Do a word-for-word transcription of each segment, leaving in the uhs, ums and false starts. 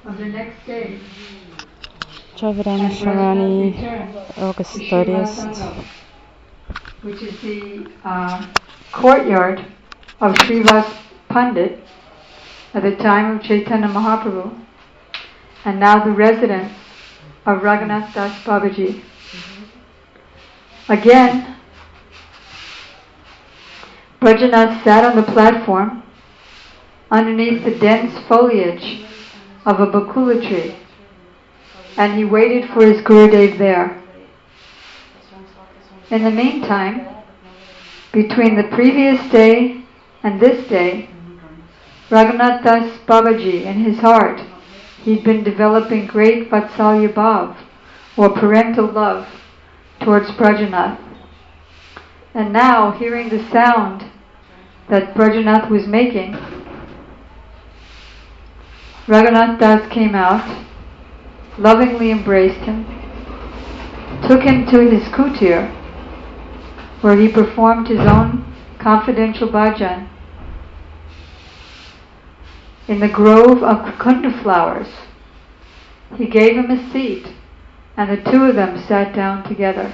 of the next day. Csavarányi August thirtieth, which is the uh, courtyard of Srivas Pandit at the time of Chaitanya Mahaprabhu, and now the residence of Raghunath Das Babaji. Again, Brajanath sat on the platform underneath the dense foliage of a bakula tree, and he waited for his Gurudev there. In the meantime, between the previous day and this day, Raghunath Das Babaji, in his heart, he'd been developing great Vatsalya Bhav, or parental love, towards Brajanath. And now, hearing the sound that Brajanath was making, Raghunath Das came out, lovingly embraced him, took him to his kutir, where he performed his own confidential bhajan in the grove of kukunda flowers. He gave him a seat, and the two of them sat down together.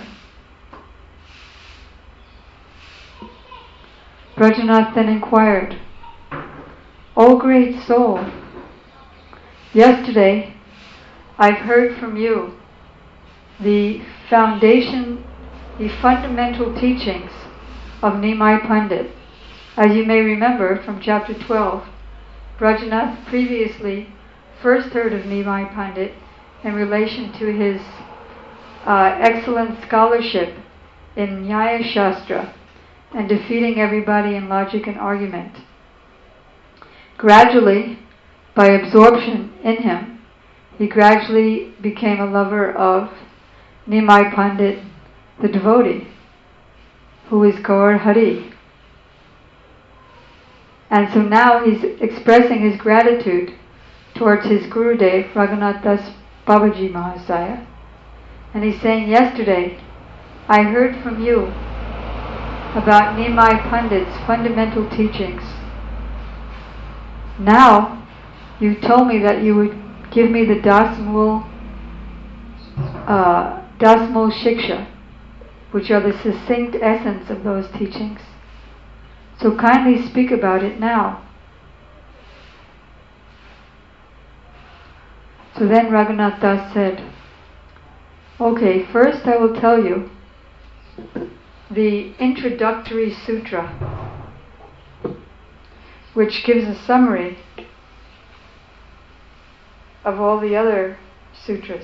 Brajanath then inquired, "O great soul, yesterday I've heard from you the foundation, the fundamental teachings of Nimai Pandit. As you may remember from chapter twelve, Brajanath previously first heard of Nimai Pandit in relation to his uh, excellent scholarship in Nyaya Shastra and defeating everybody in logic and argument. Gradually, by absorption in him, he gradually became a lover of Nimai Pandit, the devotee, who is Gaur Hari. And so now he's expressing his gratitude towards his Gurudev, Raghunath Das Babaji Mahasaya. And he's saying, yesterday, I heard from you about Nimai Pandit's fundamental teachings. Now, you told me that you would give me the Dasmul, uh, Dasmul Shiksha, which are the succinct essence of those teachings. So kindly speak about it now." So then Raghunath Das said, "Okay, first I will tell you the introductory sutra, which gives a summary of all the other sutras.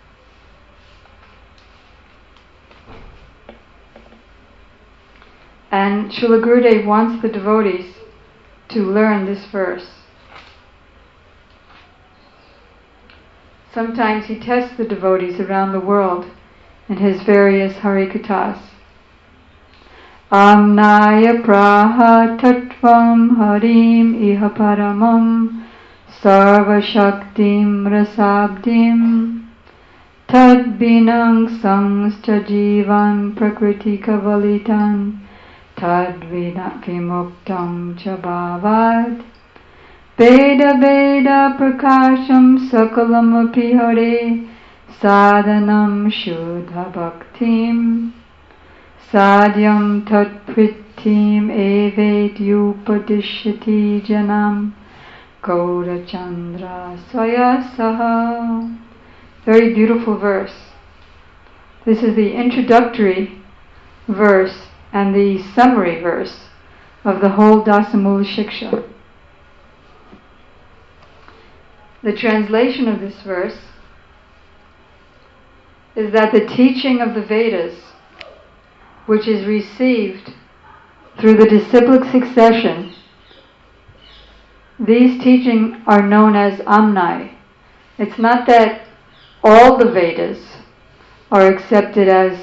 And Srila Gurudev wants the devotees to learn this verse. Sometimes he tests the devotees around the world in his various Harikathas. Amnaya praha tattvam harim iha paramam sarva shaktim rasabdim tad binang sangsta jivan prakritika valitan tad vinakimuktam chabhavad veda veda prakasham sakalam api hare sadhanam shuddha bhaktim Sadyam tat prittim evedyupadishyati janam Gaura Chandra Sayasaha. Very beautiful verse. This is the introductory verse and the summary verse of the whole Dasamula Shiksha. The translation of this verse is that the teaching of the Vedas, which is received through the disciplic succession, these teachings are known as Amnai. It's not that all the Vedas are accepted as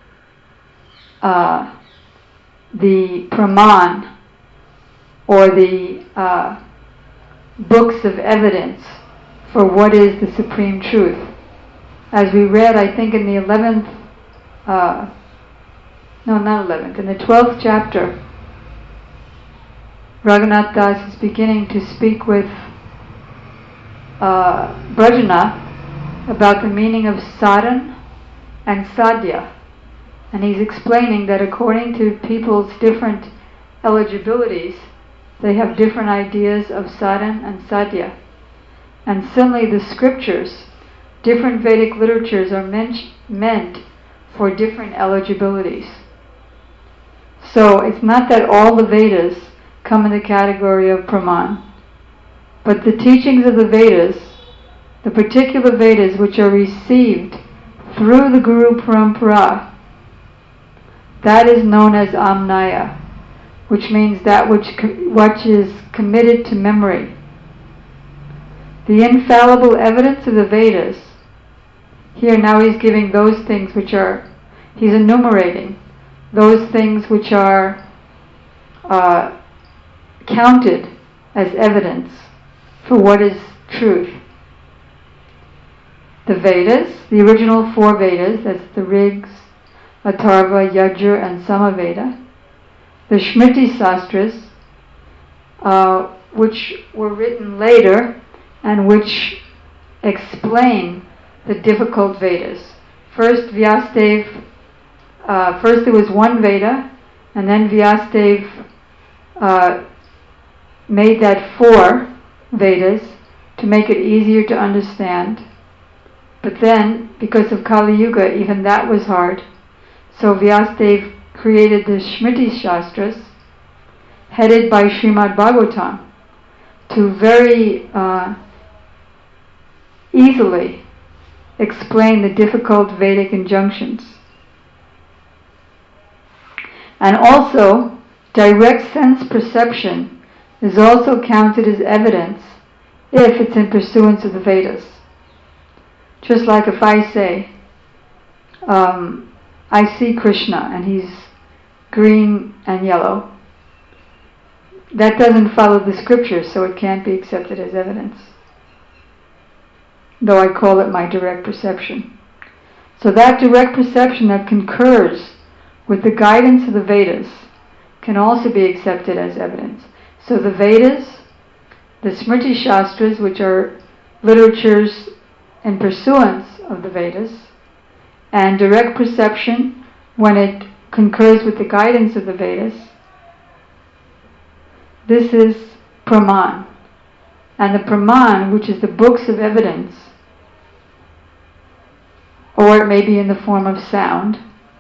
uh, the Praman or the uh, books of evidence for what is the supreme truth. As we read, I think in the eleventh uh, No, not eleventh. In the twelfth chapter, Raghunath Das is beginning to speak with uh, Brajana about the meaning of sadhan and sadhya. And he's explaining that according to people's different eligibilities, they have different ideas of sadhan and sadhya. And similarly, the scriptures, different Vedic literatures are men- meant for different eligibilities. So it's not that all the Vedas come in the category of Praman, but the teachings of the Vedas, the particular Vedas which are received through the Guru Parampara, that is known as Amnaya, which means that which co- which is committed to memory. The infallible evidence of the Vedas, here now he's giving those things which are, he's enumerating those things which are uh, counted as evidence for what is truth. The Vedas, the original four Vedas, that's the Rigs, Atharva, Yajur, and Samaveda. The Smriti Sastras, uh, which were written later and which explain the difficult Vedas. First, Vyasadeva, uh, first there was one Veda, and then Vyasadeva uh, made that four Vedas to make it easier to understand. But then, because of Kali Yuga, even that was hard. So Vyasadeva created the Smriti Shastras, headed by Srimad Bhagavatam, to very uh, easily explain the difficult Vedic injunctions. And also, direct sense perception is also counted as evidence if it's in pursuance of the Vedas. Just like if I say, um, I see Krishna and he's green and yellow, that doesn't follow the scriptures, so it can't be accepted as evidence, though I call it my direct perception. So that direct perception that concurs with the guidance of the Vedas can also be accepted as evidence. So the Vedas, the Smriti Shastras, which are literatures in pursuance of the Vedas, and direct perception when it concurs with the guidance of the Vedas, this is Praman. And the Praman, which is the books of evidence, or it may be in the form of sound,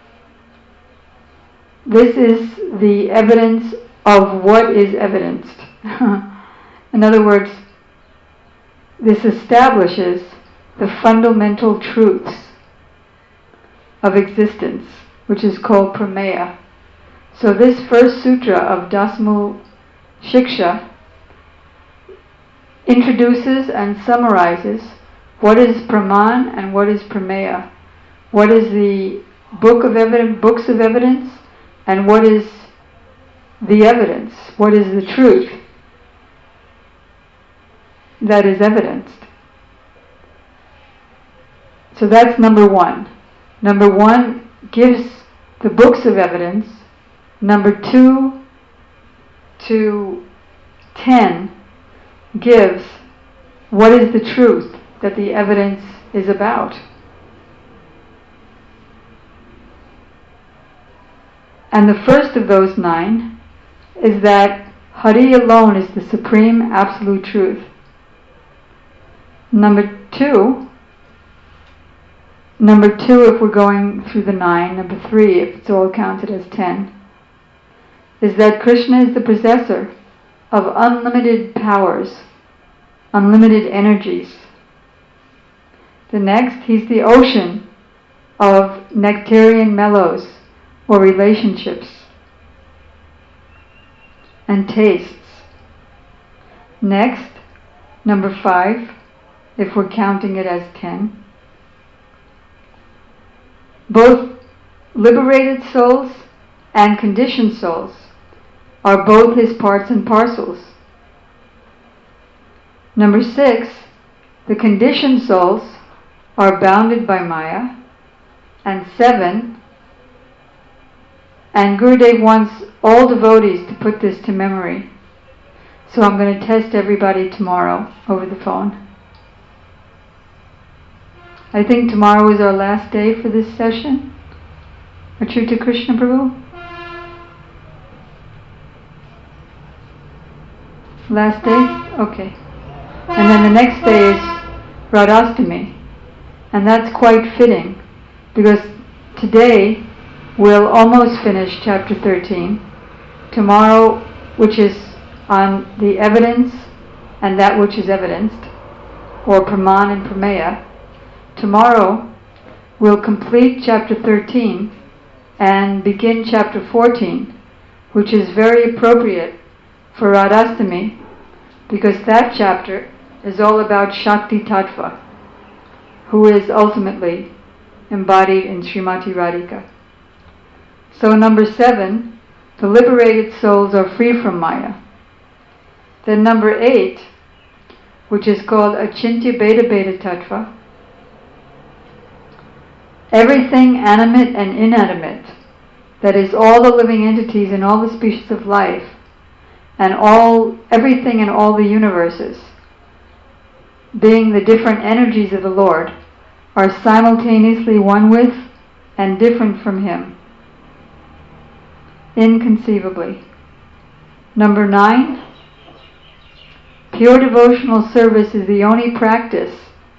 this is the evidence of what is evidenced. In other words, this establishes the fundamental truths of existence, which is called Prameya. So this first sutra of Dasmu Shiksha introduces and summarizes what is Praman and what is Prameya. What is the book of evidence, books of evidence, and what is the evidence? What is the truth that is evidenced? So that's number one. Number one gives the books of evidence. Number two to ten gives what is the truth that the evidence is about. And the first of those nine is that Hari alone is the supreme absolute truth. Number two, number two if we're going through the nine, number three if it's all counted as ten, is that Krishna is the possessor of unlimited powers, unlimited energies. The next, he's the ocean of nectarian mellows, or relationships and tastes. Next, number five, if we're counting it as ten, both liberated souls and conditioned souls are both his parts and parcels. Number six, the conditioned souls are bounded by Maya. And seven, and Gurudev wants all devotees to put this to memory. So I'm going to test everybody tomorrow over the phone. I think tomorrow is our last day for this session. Achyuta Krishna Prabhu? Last day? Okay. And then the next day is Radhastami. And that's quite fitting, because today we'll almost finish chapter thirteen. Tomorrow, which is on the evidence and that which is evidenced, or Praman and Prameya. Tomorrow we'll complete chapter thirteen and begin chapter fourteen, which is very appropriate for Radhastami, because that chapter is all about Shakti Tattva, who is ultimately embodied in Srimati Radhika. So number seven, the liberated souls are free from Maya. Then number eight, which is called Achintya Bheda Bheda Tattva, everything animate and inanimate, that is all the living entities in all the species of life, and all everything in all the universes, being the different energies of the Lord, are simultaneously one with and different from Him, inconceivably. Number nine, pure devotional service is the only practice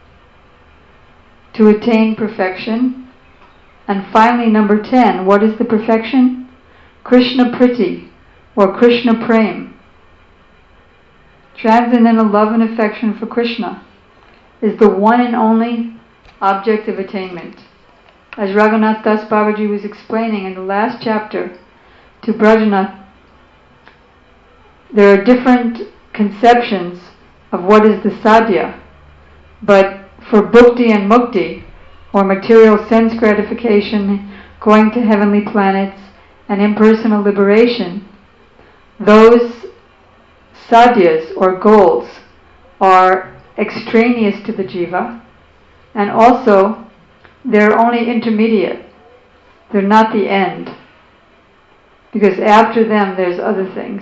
to attain perfection. And finally, number ten, what is the perfection? Krishna Priti, or Krishna Prem. Transcendental love and affection for Krishna is the one and only object of attainment. As Raghunath Das Babaji was explaining in the last chapter to Brajanath, there are different conceptions of what is the sadhya, but for bhukti and mukti, or material sense gratification, going to heavenly planets, and impersonal liberation, those sadhyas or goals are extraneous to the jiva, and also they're only intermediate. They're not the end, because after them there's other things.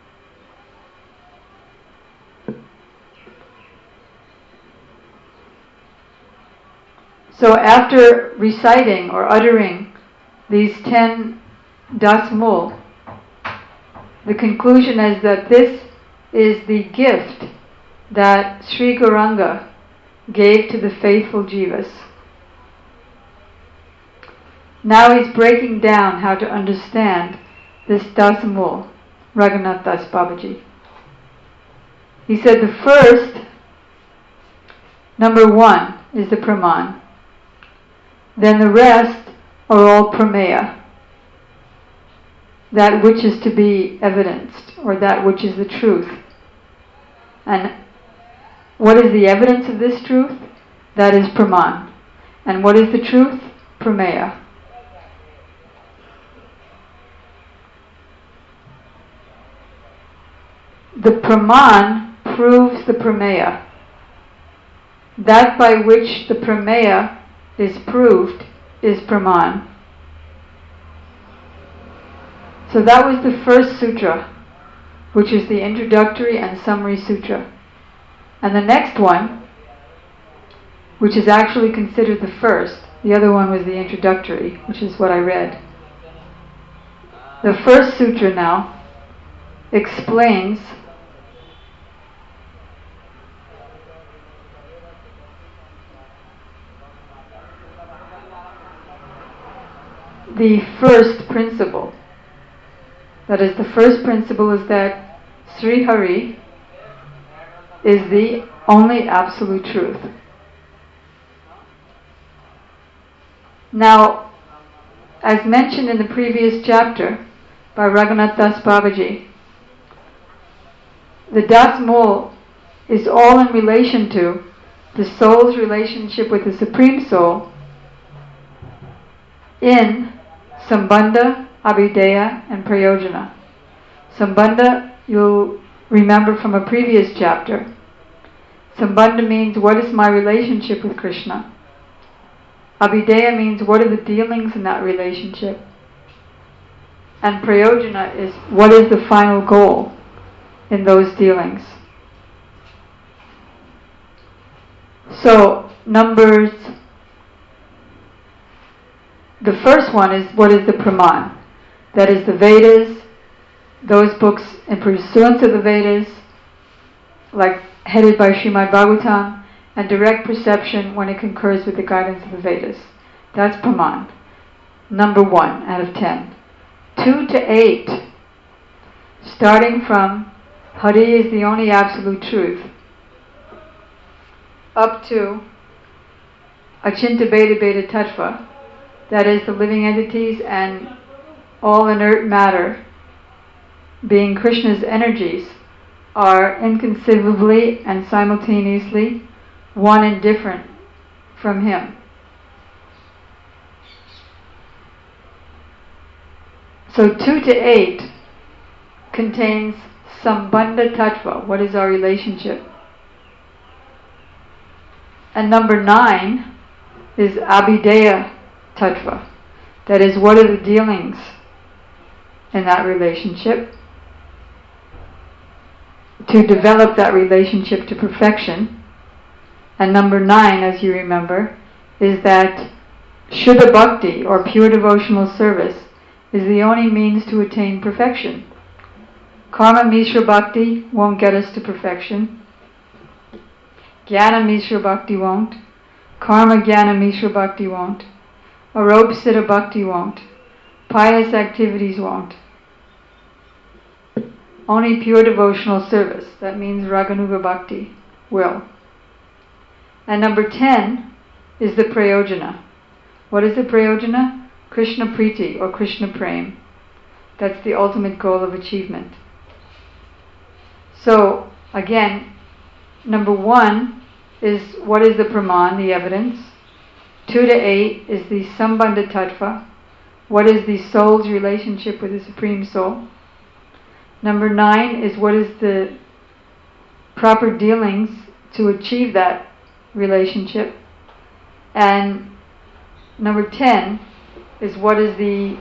So after reciting or uttering these ten dasmul, the conclusion is that this is the gift that Sri Gauranga gave to the faithful jivas. Now he's breaking down how to understand this dasamul, Raghunath Das Babaji. He said the first, number one, is the praman. Then the rest are all prameya, that which is to be evidenced, or that which is the truth. And what is the evidence of this truth? That is praman. And what is the truth? Prameya. The praman proves the prameya. That by which the prameya is proved is praman. So that was the first sutra, which is the introductory and summary sutra. And the next one, which is actually considered the first, the other one was the introductory, which is what I read. The first sutra now explains the first principle. That is, the first principle is that Sri Hari is the only absolute truth. Now, as mentioned in the previous chapter by Raghunath Das Babaji, the dasmul is all in relation to the soul's relationship with the Supreme Soul in Sambandha, Abhideya, and Prayojana. Sambandha, you'll remember from a previous chapter. Sambandha means, what is my relationship with Krishna? Abhideya means, what are the dealings in that relationship? And Prayojana is, what is the final goal in those dealings? So, numbers the first one is what is the Praman? That is the Vedas, those books in pursuance of the Vedas, like headed by Srimad Bhagavatam, and direct perception when it concurs with the guidance of the Vedas. That's Praman. Number one out of ten. Two to eight, starting from Hari is the only absolute truth, up to Achinta Beta Beta Tattva, that is the living entities and all inert matter, being Krishna's energies, are inconceivably and simultaneously one and different from him. So two to eight contains Sambandha Tattva, what is our relationship? And number nine is Abhideya Tattva, that is, what are the dealings in that relationship to develop that relationship to perfection. And number nine, as you remember, is that Shuddha Bhakti, or pure devotional service, is the only means to attain perfection. Karma Mishra Bhakti won't get us to perfection. Jnana Mishra Bhakti won't. Karma Jnana Mishra Bhakti won't. Aropsiddha Bhakti won't. Pious activities won't. Only pure devotional service, that means Raganuga Bhakti, will. And number ten is the Prayojana. What is the Prayojana? Krishna Priti, or Krishna Prem. That's the ultimate goal of achievement. So, again, number one is what is the Praman, the evidence. Two to eight is the Sambandha Tattva. What is the soul's relationship with the Supreme Soul? Number nine is what is the proper dealings to achieve that relationship. And number ten is what is the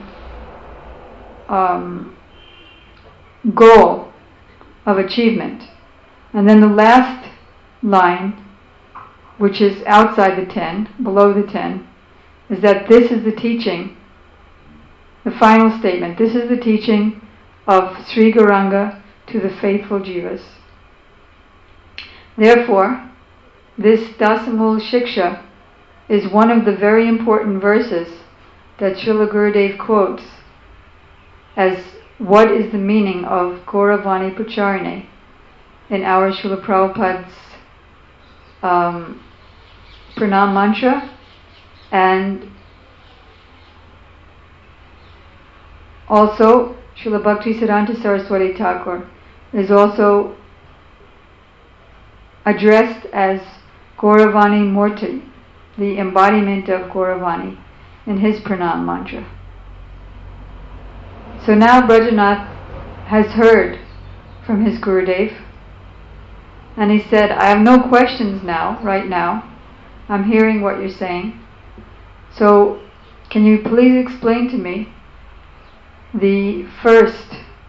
um, goal of achievement. And then the last line, which is outside the ten, below the ten, is that this is the teaching, the final statement, this is the teaching of Sri Gauranga to the faithful jivas. Therefore, this Dasamul Shiksha is one of the very important verses that Srila Gurudev quotes as what is the meaning of Gauravani Pacharine in our Srila Prabhupada's um, Pranam Mantra, and also Srila Bhaktisiddhanta Saraswati Thakur is also addressed as Gauravani Murti, the embodiment of Gauravani, in his Pranam Mantra. So now Brajanath has heard from his Gurudev, and he said, I have no questions now, right now. I'm hearing what you're saying. So, can you please explain to me the first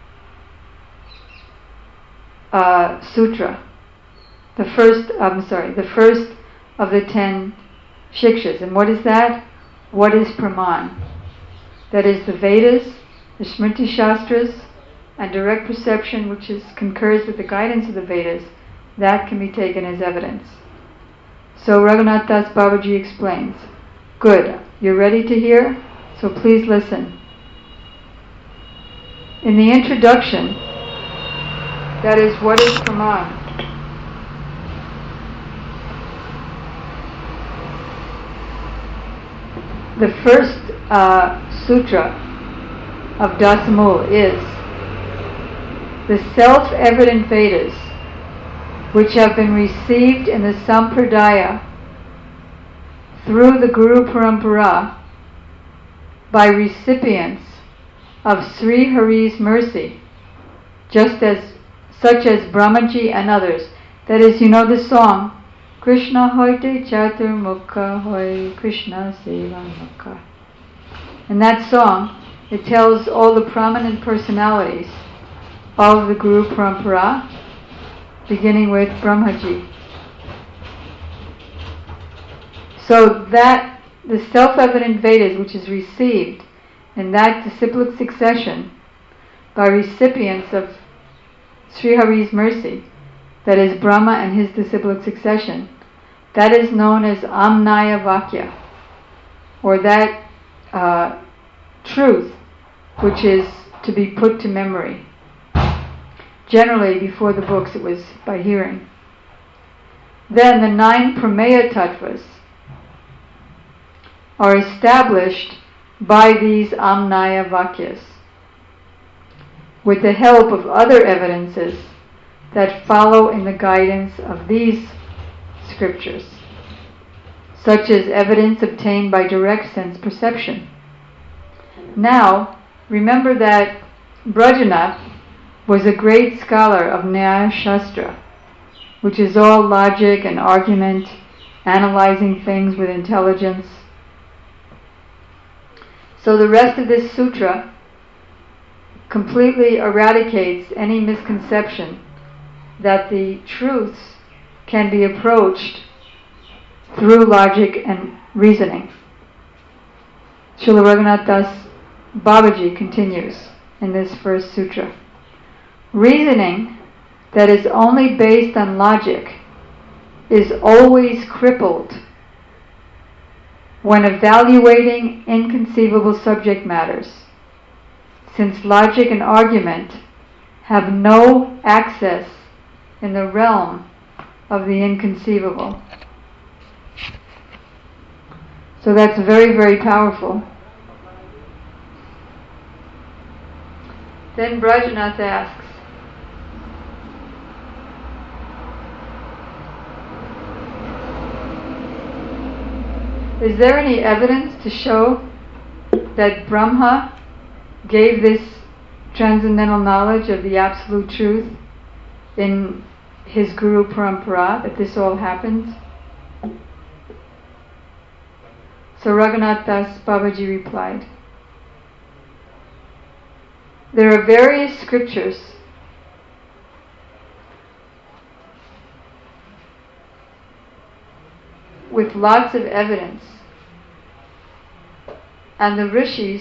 uh, sutra, the first, I'm sorry, the first of the ten shikshas. And what is that? What is Praman? That is the Vedas, the Smriti Shastras, and direct perception, which is concurs with the guidance of the Vedas. That can be taken as evidence. So Raghunath Das Babaji explains. Good. You're ready to hear? So please listen. In the introduction, that is, what is Praman? The first uh, sutra of Dasamul is the self-evident Vedas, which have been received in the Sampradaya through the Guru Parampara by recipients of Sri Hari's mercy, just as such as Brahmaji and others. That is, you know the song, Krishna hoite chatur mukha hoy Krishna seva mukha. In that song, it tells all the prominent personalities of the Guru Parampara, beginning with Brahmaji. So that the self-evident Vedas which is received in that disciplic succession by recipients of Sri Hari's mercy, that is Brahma and his disciplic succession, that is known as Amnaya Vakya, or that uh, truth which is to be put to memory. Generally, before the books, it was by hearing. Then the nine Prameya Tattvas are established by these Amnaya Vakyas, with the help of other evidences that follow in the guidance of these scriptures, such as evidence obtained by direct sense perception. Now, remember that Brajanath was a great scholar of Nyaya Shastra, which is all logic and argument, analyzing things with intelligence. So the rest of this sutra completely eradicates any misconception that the truths can be approached through logic and reasoning. Srila Raghunath Das Babaji continues in this first sutra. Reasoning that is only based on logic is always crippled when evaluating inconceivable subject matters, since logic and argument have no access in the realm of the inconceivable. So that's very, very powerful. Then Brajanath asks, is there any evidence to show that Brahma gave this transcendental knowledge of the absolute truth in his Guru Parampara, that this all happened? So Raghunath Das Babaji replied, there are various scriptures with lots of evidence, and the rishis,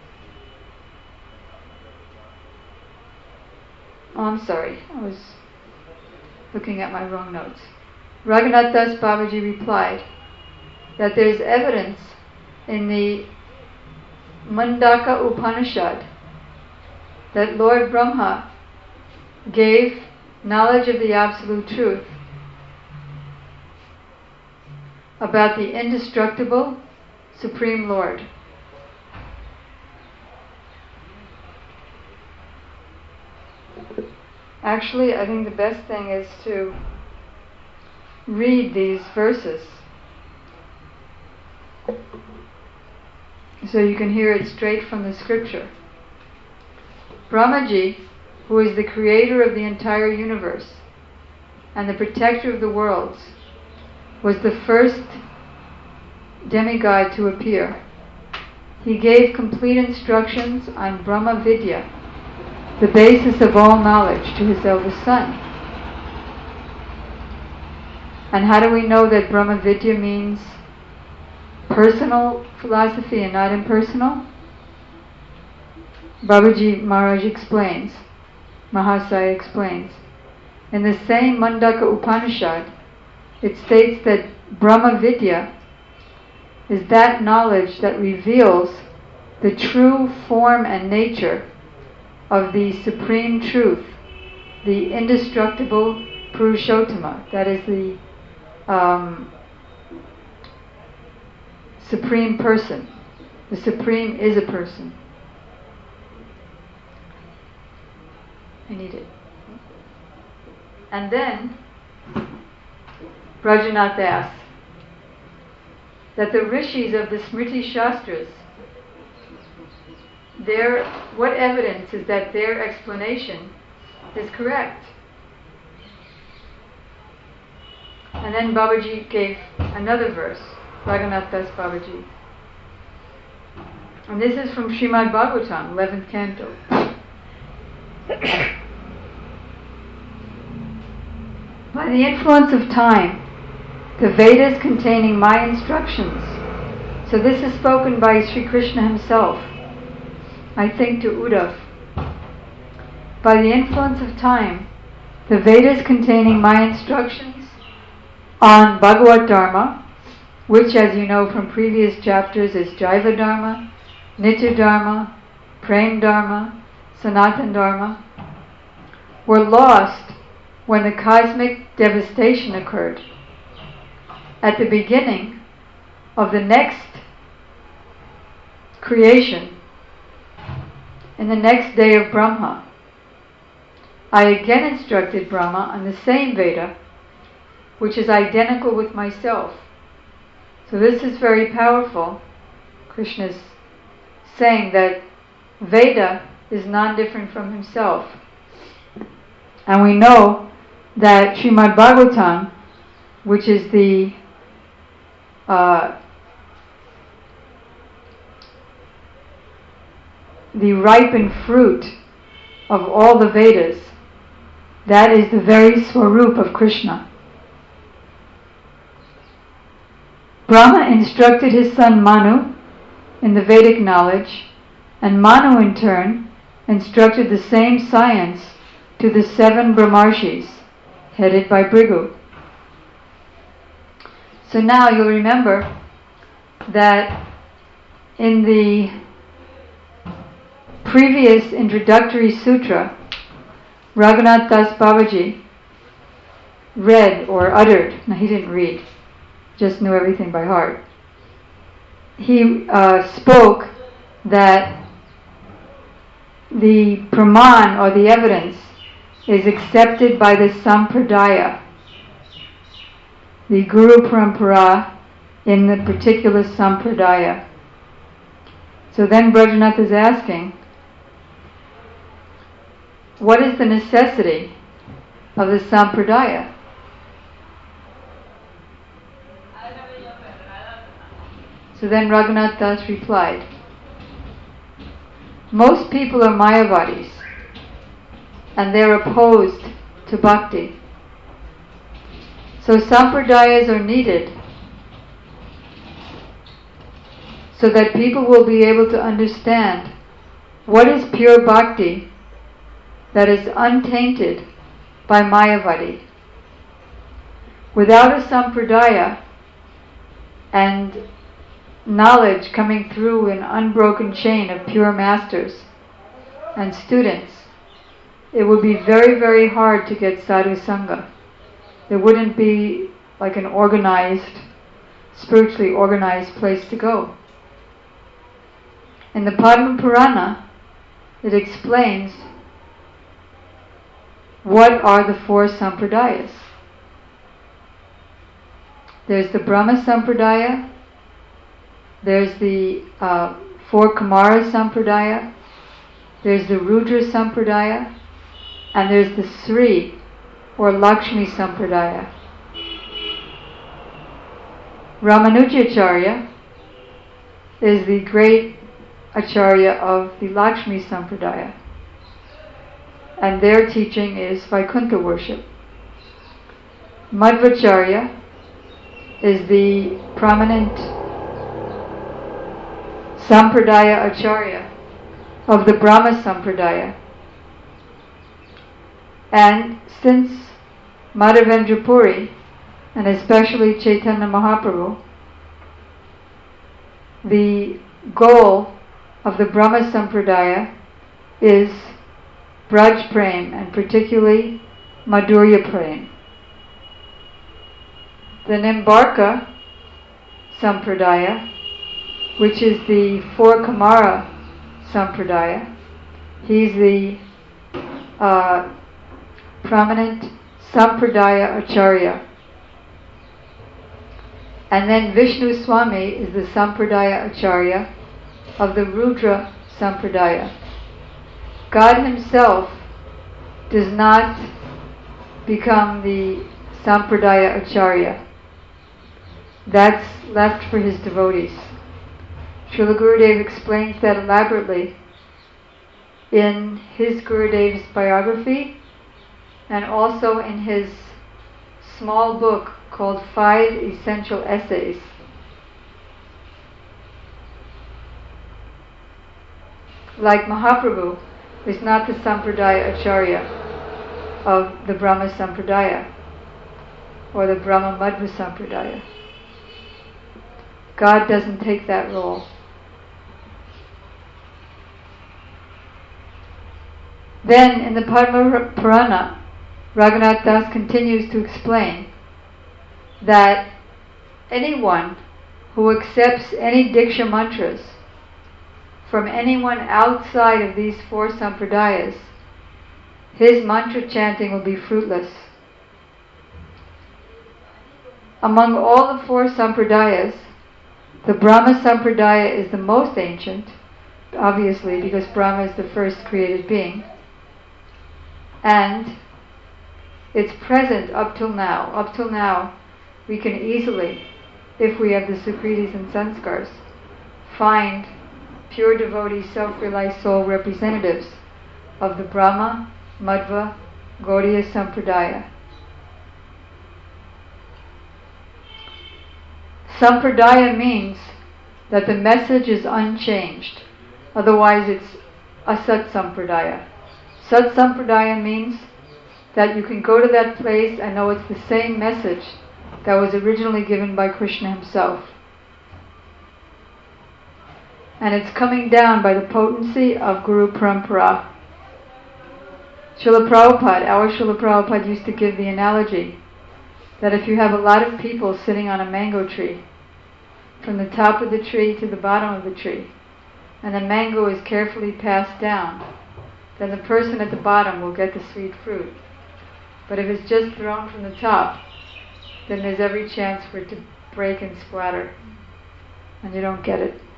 oh I'm sorry, I was looking at my wrong notes. Raghunath Das Babaji replied that there's evidence in the Mundaka Upanishad that Lord Brahma gave knowledge of the absolute truth about the indestructible Supreme Lord. Actually, I think the best thing is to read these verses so you can hear it straight from the scripture. Brahmaji, who is the creator of the entire universe and the protector of the worlds, was the first demigod to appear. He gave complete instructions on Brahma Vidya, the basis of all knowledge, to his eldest son. And how do we know that Brahma Vidya means personal philosophy and not impersonal? Babaji Maharaj explains, Mahasaya explains, in the same Mundaka Upanishad, it states that Brahma Vidya is that knowledge that reveals the true form and nature of the supreme truth, the indestructible Purushottama, that is the um, supreme person. The supreme is a person. I need it. And then Brajanath asks that the rishis of the Smriti Shastras, their, what evidence is that their explanation is correct? And then Babaji gave another verse, Raghunath Das Babaji. And this is from Srimad Bhagavatam, eleventh canto. By the influence of time, the Vedas containing my instructions So this is spoken by Sri Krishna himself, I think to Uddhav. By the influence of time, the Vedas containing my instructions on Bhagavad Dharma, which as you know from previous chapters is Jaiva Dharma, Nitya Dharma, Prem Dharma, Sanatan Dharma, were lost when the cosmic devastation occurred. At the beginning of the next creation, in the next day of Brahma, I again instructed Brahma on the same Veda, which is identical with myself. So this is very powerful. Krishna is saying that Veda is non-different from himself. And we know that Srimad Bhagavatam, which is the uh, the ripened fruit of all the Vedas, that is the very Swarup of Krishna. Brahma instructed his son Manu in the Vedic knowledge, and Manu in turn instructed the same science to the seven Brahmarshis, headed by Bhrigu. So now you'll remember that in the previous introductory sutra, Raghunath Das Babaji read or uttered, no, he didn't read, just knew everything by heart. He uh, spoke that the praman, or the evidence, is accepted by the sampradaya, the Guru Parampara in the particular sampradaya. So then Brajanath is asking, what is the necessity of the sampradaya? So then Raghunath Das replied, most people are Mayavadis, and they're opposed to bhakti. So sampradayas are needed so that people will be able to understand what is pure bhakti that is untainted by Mayavadi. Without a sampradaya and knowledge coming through an unbroken chain of pure masters and students, it would be very, very hard to get sadhu sangha. There wouldn't be like an organized, spiritually organized place to go. In the Padma Purana, it explains what are the four sampradayas. There's the Brahma Sampradaya, there's the uh, four Kumara Sampradaya, there's the Rudra Sampradaya, and there's the Sri, or Lakshmi Sampradaya. Ramanujacharya is the great Acharya of the Lakshmi Sampradaya, and their teaching is Vaikuntha worship. Madhvacharya is the prominent Sampradaya Acharya of the Brahma Sampradaya. And since Madhavendra Puri, and especially Chaitanya Mahaprabhu, the goal of the Brahma Sampradaya is Braj Prem, and particularly Madhurya Prem. The Nimbarka Sampradaya, which is the four Kumara Sampradaya, he's the uh, prominent Sampradaya Acharya. And then Vishnu Swami is the Sampradaya Acharya of the Rudra Sampradaya. God himself does not become the Sampradaya Acharya. That's left for his devotees. Srila Gurudev explains that elaborately in his Gurudev's biography, and also in his small book called Five Essential Essays. like Mahaprabhu is not the Sampradaya Acharya of the Brahma Sampradaya or the Brahma Madhva Sampradaya. God doesn't take that role. Then in the Padma Purana, Raghunath Das continues to explain that anyone who accepts any Diksha mantras from anyone outside of these four sampradayas, his mantra chanting will be fruitless. Among all the four sampradayas, the Brahma Sampradaya is the most ancient, obviously because Brahma is the first created being, and it's present up till now. Up till now, we can easily, if we have the Sukritis and Sanskars, find pure devotee self-realized soul representatives of the Brahma, Madhva, Gaudiya Sampradaya. Sampradaya means that the message is unchanged. Otherwise it's Asat Sampradaya. Sat Sampradaya means that you can go to that place and know it's the same message that was originally given by Krishna himself. And it's coming down by the potency of Guru Parampara. Srila Prabhupada, our Srila Prabhupada used to give the analogy that if you have a lot of people sitting on a mango tree, from the top of the tree to the bottom of the tree, and the mango is carefully passed down, then the person at the bottom will get the sweet fruit. But if it's just thrown from the top, then there's every chance for it to break and splatter, and you don't get it.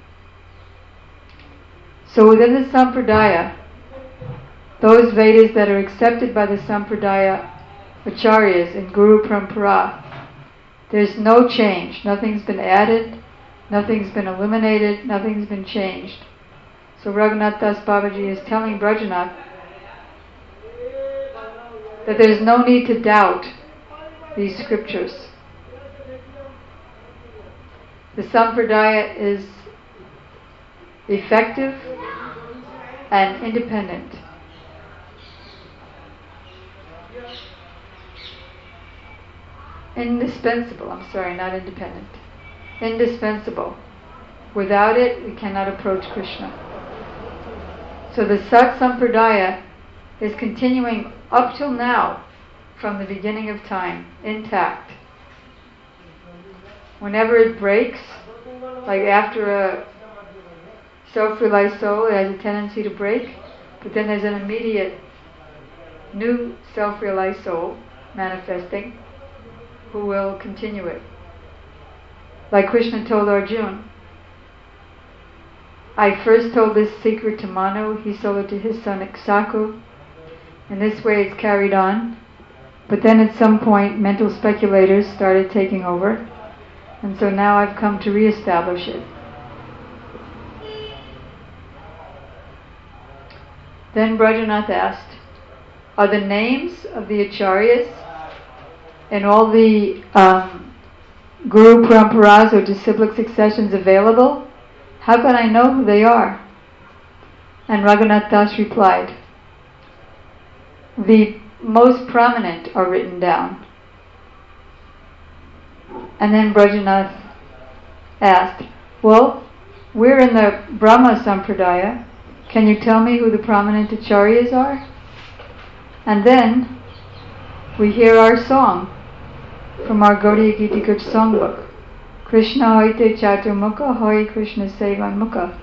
So within the Sampradaya, those Vedas that are accepted by the Sampradaya Acharyas in Guru Parampara, there's no change. Nothing's been added, nothing's been eliminated, nothing's been changed. So Raghunath Das Babaji is telling Brajanath that there's no need to doubt these scriptures. The Sampradaya is effective and independent. Indispensable, I'm sorry, not independent. Indispensable. Without it, we cannot approach Krishna. So the Sat Sampradaya is continuing up till now, from the beginning of time, intact. Whenever it breaks, like after a self-realized soul, it has a tendency to break, but then there's an immediate new self-realized soul manifesting who will continue it. Like Krishna told Arjuna, I first told this secret to Manu, he sold it to his son Iksaku. In this way it's carried on. But then at some point mental speculators started taking over, and so now I've come to re-establish it. Then Brajanath asked, are the names of the Acharyas and all the um, Guru Paramparas or disciplic successions available? How can I know who they are? And Raghunath Das replied, the most prominent are written down. And then Brajanath asked, well, we're in the Brahma Sampradaya. Can you tell me who the prominent Acharyas are? And then we hear our song from our Gaudiya Gita Kuch songbook. Krishna hoite chaturmukha, hoi Krishna sevan mukha.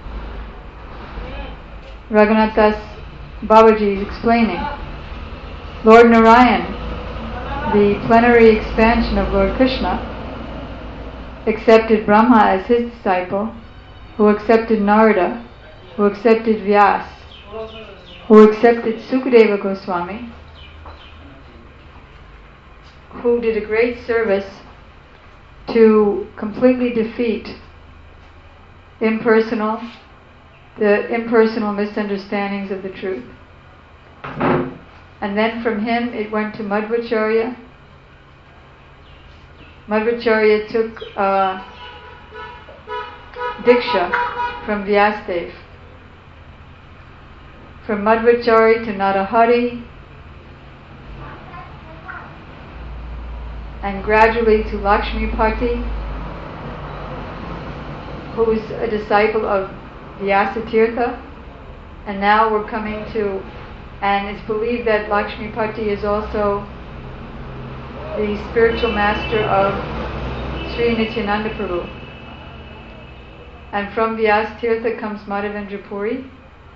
Raghunath Das Babaji is explaining. Lord Narayan, the plenary expansion of Lord Krishna, accepted Brahma as his disciple, who accepted Narada, who accepted Vyas, who accepted Sukadeva Goswami, who did a great service to completely defeat impersonal, the impersonal misunderstandings of the truth. And then from him it went to Madhvacharya. Madhvacharya took uh, Diksha from Vyasadeva. from Madhvacharya to Narahari, and gradually to Lakshmipati, who is a disciple of Vyasatirtha, and now we're coming to, and it's believed that Lakshmipati is also the spiritual master of Sri Nityananda Prabhu. And from Vyasatirtha comes Madhavendra Puri,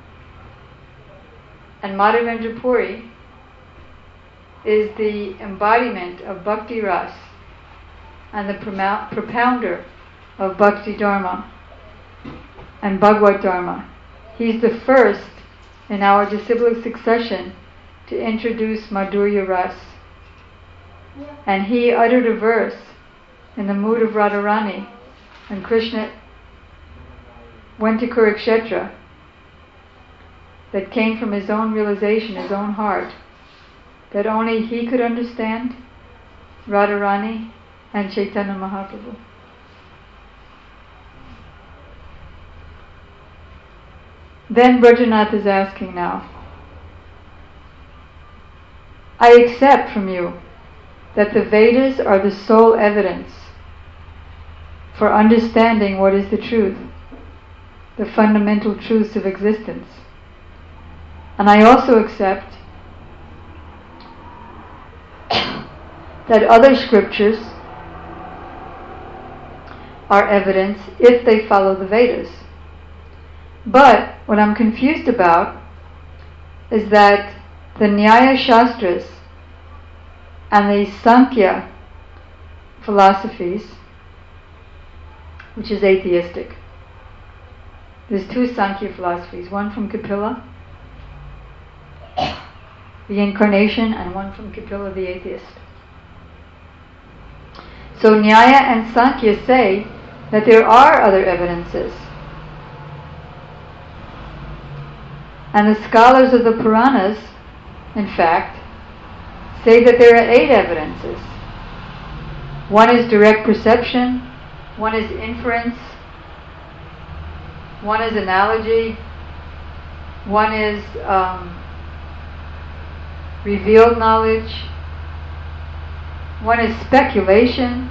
and Madhavendra Puri is the embodiment of Bhakti Ras and the propounder of Bhakti Dharma and Bhagavad Dharma. He's the first in our disciplic succession to introduce Madhurya Ras. And he uttered a verse in the mood of Radharani, and Krishna went to Kurukshetra, that came from his own realization, his own heart, that only he could understand, Radharani and Chaitanya Mahaprabhu. Then Brajanath is asking now, I accept from you that the Vedas are the sole evidence for understanding what is the truth, the fundamental truths of existence. And I also accept that other scriptures are evidence if they follow the Vedas. But what I'm confused about is that the Nyaya Shastras and the Sankhya philosophies, which is atheistic. There's two Sankhya philosophies, one from Kapila, the incarnation, and one from Kapila, the atheist. So Nyaya and Sankhya say that there are other evidences. And the scholars of the Puranas, in fact, say that there are eight evidences. One is direct perception, one is inference, one is analogy, one is um, revealed knowledge, one is speculation,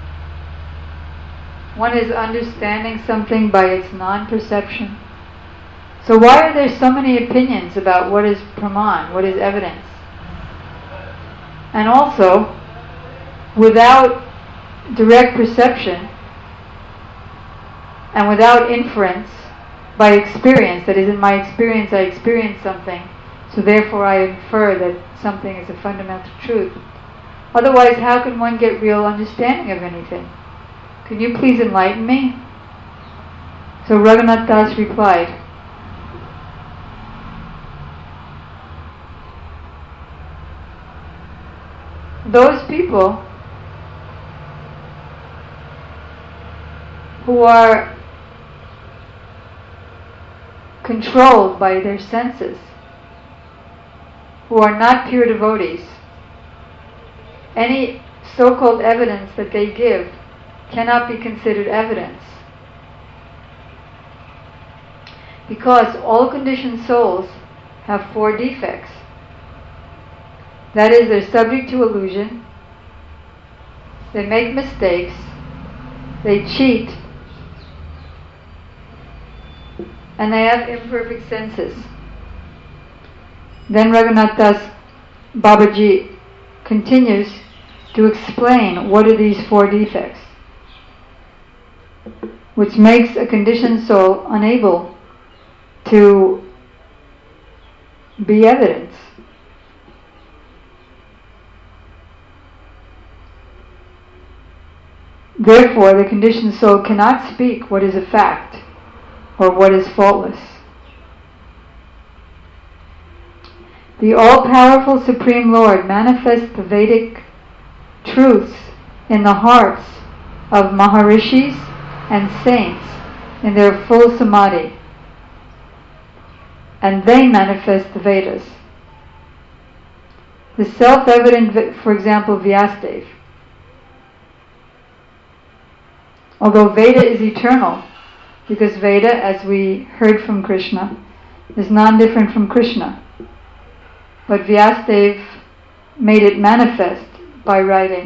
one is understanding something by its non-perception. So why are there so many opinions about what is praman, what is evidence? And also, without direct perception and without inference by experience, that is, in my experience I experience something, so therefore I infer that something is a fundamental truth. Otherwise, how can one get real understanding of anything? Can you please enlighten me? So Raghunath Das replied, those people who are controlled by their senses, who are not pure devotees, any so-called evidence that they give cannot be considered evidence. Because all conditioned souls have four defects. That is, they're subject to illusion, they make mistakes, they cheat, and they have imperfect senses. Then Raghunath Das Babaji continues to explain what are these four defects, which makes a conditioned soul unable to be evidence. Therefore, the conditioned soul cannot speak what is a fact or what is faultless. The all-powerful Supreme Lord manifests the Vedic truths in the hearts of Maharishis and saints in their full samadhi, and they manifest the Vedas. The self-evident, for example, Vyasadeva. Although Veda is eternal, because Veda, as we heard from Krishna, is non-different from Krishna. But Vyasadeva made it manifest by writing.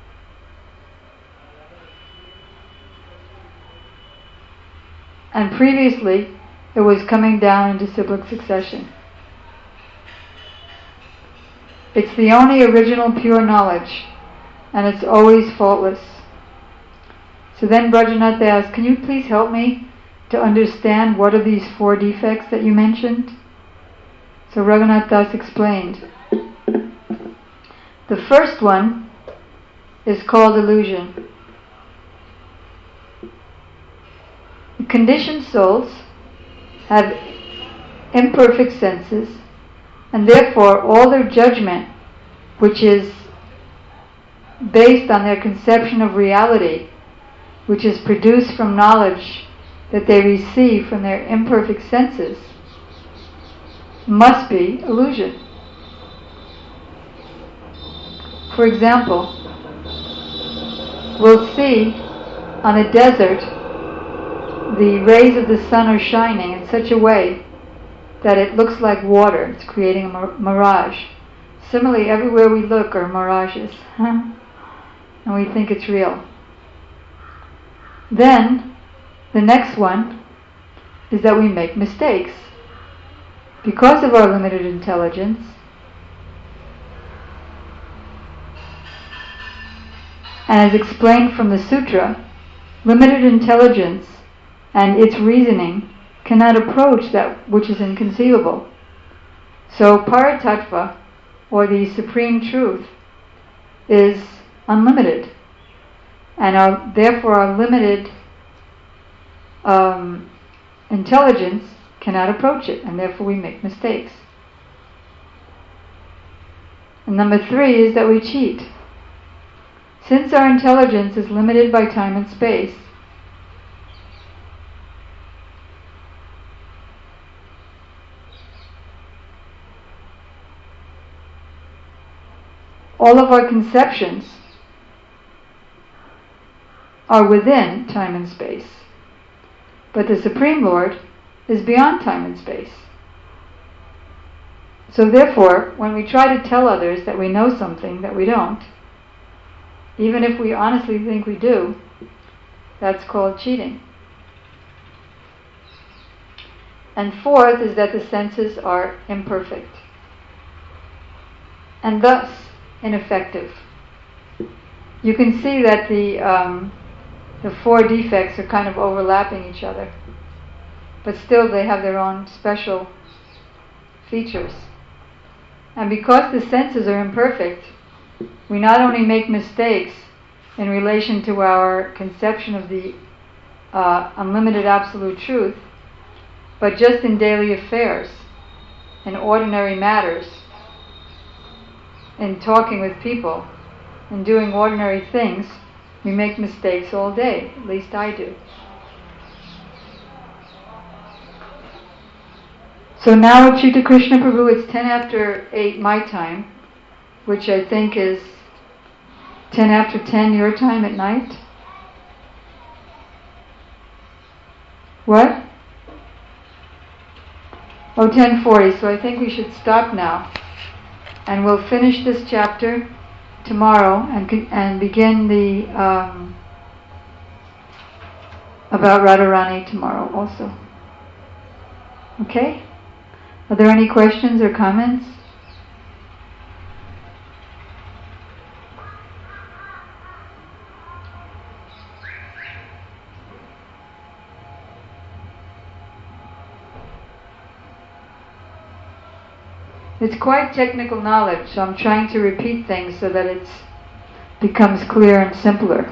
And previously, it was coming down in disciplic succession. It's the only original pure knowledge, and it's always faultless. So then Brajanath asked, can you please help me to understand what are these four defects that you mentioned? So Raghunath Das explained. The first one is called illusion. Conditioned souls have imperfect senses, and therefore all their judgment, which is based on their conception of reality, which is produced from knowledge that they receive from their imperfect senses, must be illusion. For example, we'll see on a desert the rays of the sun are shining in such a way that it looks like water. It's creating a mirage. Similarly, everywhere we look are mirages, and we think it's real. Then, the next one is that we make mistakes. Because of our limited intelligence, and as explained from the sutra, limited intelligence and its reasoning cannot approach that which is inconceivable. So Paratattva, or the supreme truth, is unlimited, and our, therefore our limited um, intelligence cannot approach it, and therefore we make mistakes. And number three is that we cheat. Since our intelligence is limited by time and space, all of our conceptions are within time and space. But the Supreme Lord is beyond time and space. So therefore, when we try to tell others that we know something that we don't, even if we honestly think we do, that's called cheating. And fourth is that the senses are imperfect, and thus ineffective. You can see that the um, the four defects are kind of overlapping each other, but still they have their own special features. And because the senses are imperfect, we not only make mistakes in relation to our conception of the uh, unlimited absolute truth, but just in daily affairs, in ordinary matters, in talking with people, in doing ordinary things, we make mistakes all day. At least I do. So now at Chitta Krishna Prabhu, it's ten after eight my time, which I think is ten after ten your time at night. What? Oh, ten forty, so I think we should stop now. And we'll finish this chapter tomorrow and and begin the um, about Radharani tomorrow also. Okay? Are there any questions or comments? It's quite technical knowledge, so I'm trying to repeat things so that it becomes clear and simpler.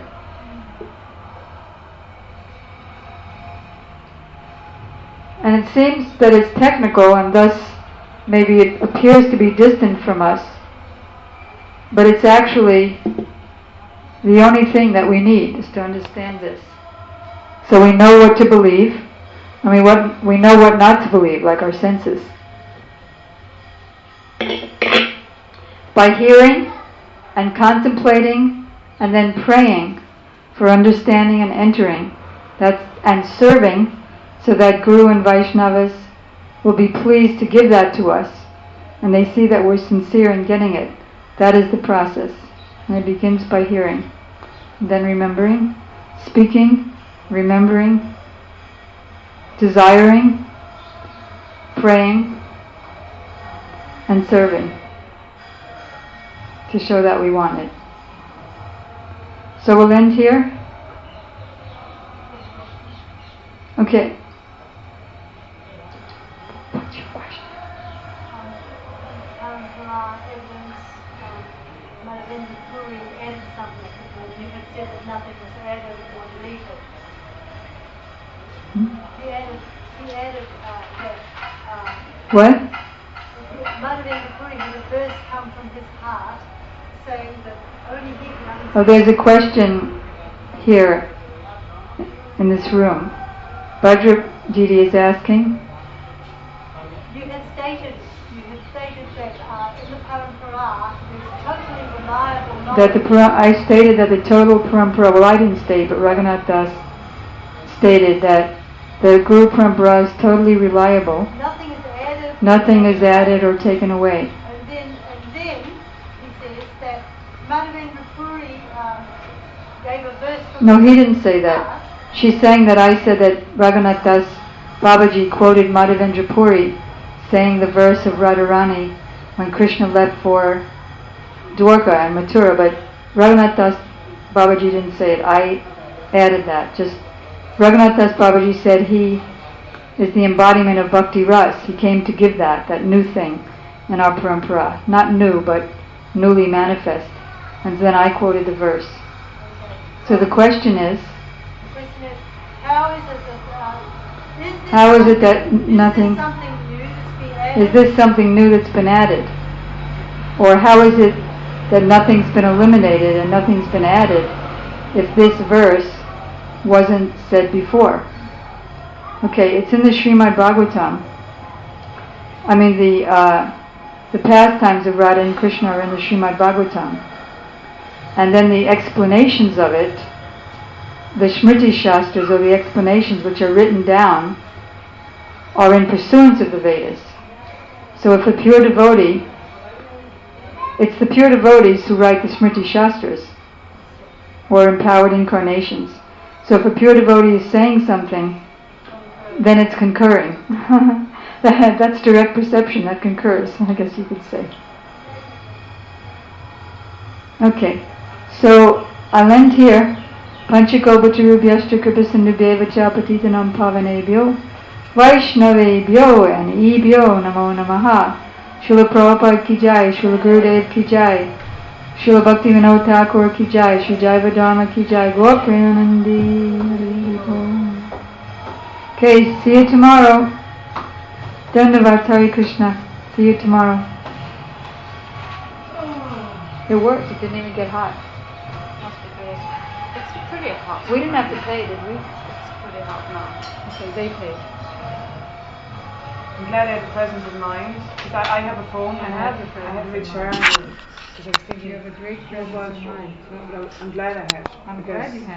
And it seems that it's technical, and thus maybe it appears to be distant from us, but it's actually the only thing that we need is to understand this. So we know what to believe, and we, what, we know what not to believe, like our senses. By hearing and contemplating and then praying for understanding and entering, that's, and serving, so that Guru and Vaishnavas will be pleased to give that to us, and they see that we're sincere in getting it. That is the process. And it begins by hearing, then remembering, speaking, remembering, desiring, praying, and serving to show that we want it. So we'll end here. Okay. What's your question? Um, evidence, um, Madhavendra Puri added something, and you had said that nothing was added or deleted. Hmm? He added, he added uh, that. Um, What? Madhavendra Puri had a verse come from his heart, saying that only he can understand. Oh, there's a question here in this room. Bhadra Didi is asking. You had stated, you had stated that uh, in the Parampara, there's totally reliable knowledge. That the para- I stated that the total Parampara, well I didn't state, but Raghunath Das stated that the Guru Parampara is totally reliable. Nothing is added. Nothing is added or taken away. And then, and then he says that Madhavendra Puri um, gave a verse from No, his he didn't say that. heart. She's saying that I said that Raghunath Das Babaji quoted Madhavendra Puri saying the verse of Radharani when Krishna left for Dwarka and Mathura, but Raghunath Das Babaji didn't say it. I added that. Just Raghunath Das Babaji said he is the embodiment of Bhakti Ras. He came to give that, that new thing in our parampara. Not new, but newly manifest. And then I quoted the verse. So the question is, The question is, how is it that uh, is this How is it that something- nothing- Is this something new that's been added? is this something new that's been added? Or how is it that nothing's been eliminated and nothing's been added if this verse wasn't said before? Okay, it's in the Srimad Bhagavatam. I mean the uh, the pastimes of Radha and Krishna are in the Srimad Bhagavatam. And then the explanations of it, the Smriti Shastras, or the explanations which are written down, are in pursuance of the Vedas. So if a pure devotee, it's the pure devotees who write the Smriti Shastras, or empowered incarnations. So if a pure devotee is saying something, then it's concurring. that, that's direct perception, that concurs, I guess you could say. Okay, so I'll end here. Panchakopatarubhyashta kripasindubheva patitanam pavanebhyo Vaishnavebhyo and ebhyo namo namaha. Srila Prabhupada ki jai, Srila Gurudev ki jai, Srila Bhakti Vinod Thakur ki jai, Sri Jaiva Dharma ki jai, Gaur Premanandi. Okay, see you tomorrow. Dandavat, Hare Krishna. See you tomorrow. It worked, it didn't even get hot. Must be good. It's pretty hot. We didn't have to pay, did we? It's pretty hot now. Okay, they paid. I'm glad I had the presence of mind, because I, I have a phone and I have had, the I had presence to of return mind. because I was thinking You have a great presence of mind. No, but I- I'm glad I had. I'm because glad you have.